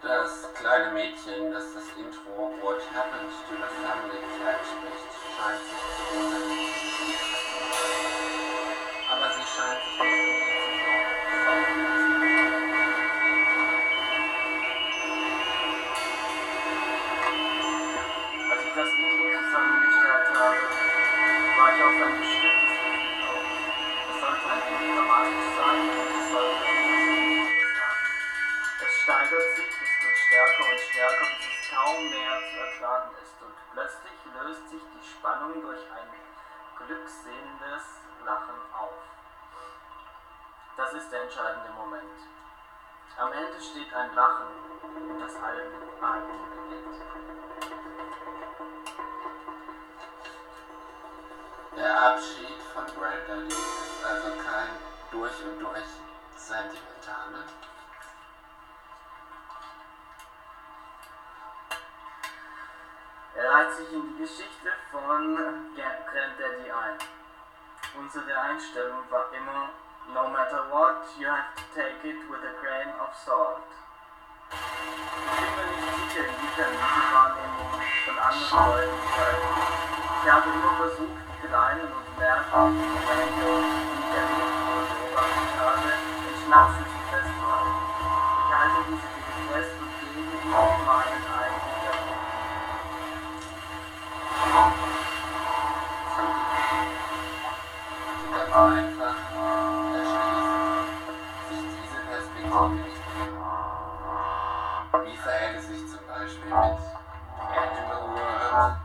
Das kleine Mädchen, das das Intro What Happened to the Family Cat spricht, scheint sich zu wundern. Aber sie scheint sich nicht um die Als ich das Intro zusammengestellt habe, war ich auf ein bestimmtes Gefühl aus. Es sollte ein wenig dramatisch sein und es sollte etwas Positives haben. Es steigert sich, es wird stärker und stärker, bis es kaum mehr zu ertragen ist. Und plötzlich löst sich die Spannung durch ein glücksehnendes Lachen auf. Das ist der entscheidende Moment. Am Ende steht ein Lachen und das Album beginnt. Der Abschied von Granddaddy ist also kein durch und durch sentimentale. Er reiht sich in die Geschichte von Granddaddy ein. Unsere Einstellung war immer, no matter what, you have to take it with a grain of salt. Ich bin mir nicht sicher, inwiefern diese Wahrnehmung von anderen Leuten steigt. Ich habe immer versucht, die kleinen und merkwürdigen Momente, die ich erlebt oder beobachtet habe, in Schnapsen zu festhalten. Ich halte diese Dinge fest und gebe ihnen meinen eigenen Erfolg. Ganz einfach erschließt sich diese Perspektive nicht mehr. Wie verhält es sich zum Beispiel mit Animal World?